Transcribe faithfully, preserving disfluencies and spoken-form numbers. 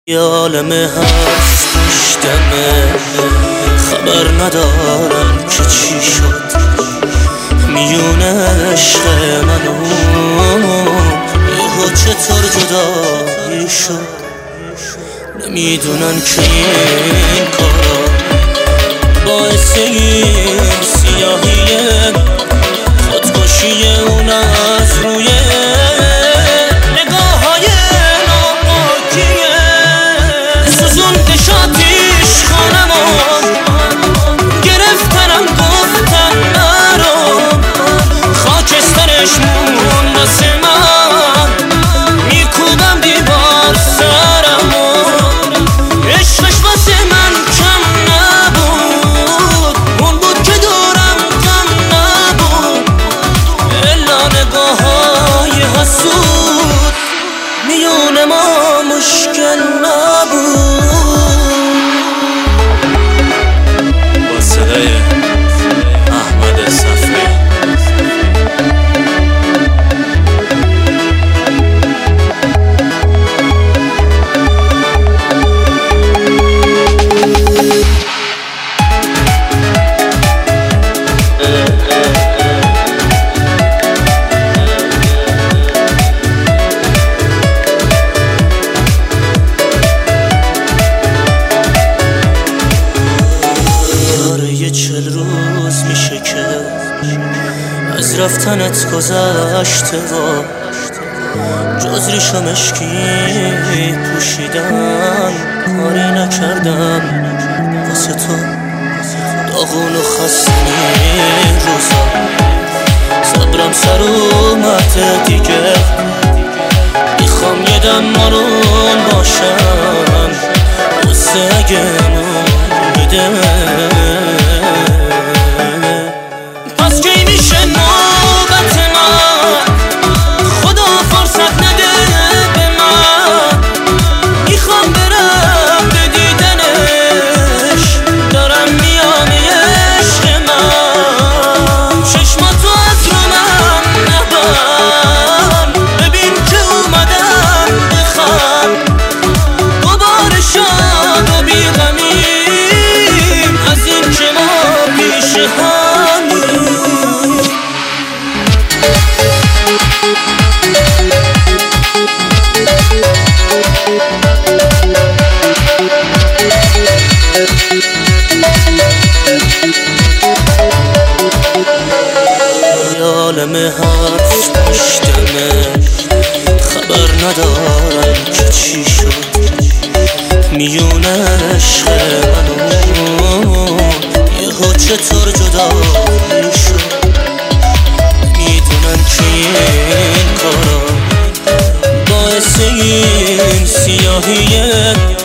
یه عالمه هست پشتمه، خبر ندارم که چی شد میون عشق منو، یهو چطور جدایی شد. نمیدونن که این کارا باعث این سیاهیه، خودکشی اون از روی نگاه‌های ناپاکیه. سوزونده شاتیش خانمو، گرفتنم گفتن نرو، خاکسترش مون واسه من، میکوبم دیوار سرمو. عشقش واسه من کم نبود، اون بود که دورم کم نبود، الا نگاه‌های حسود میون ما مشکل نبود. با صدای احمد صفی. چل روز میشه که از رفتنت گذشته و جز ریش و مشکی پوشیدن کاری نکردم واسه تو. داغون و خسته روزا صبرم سر اومده دیگه، میخوام یه دم آروم باشم واسه اگه نومیده. پس کی میشه نوبت من، خدا فرصت نده به من، میخوام برم به دیدنش، دارم میام عشق من. چشماتو از رو من نبند، ببین که اومدم بخند، دوباره شاد و بیغمیم از این که ما پیش همیم. یه عالمه هست پشتمه، خبر ندارم که چی شد میون عشق منو، یهو چطور جدایی شد. میدونن که این کارا باعث این سیاهیه،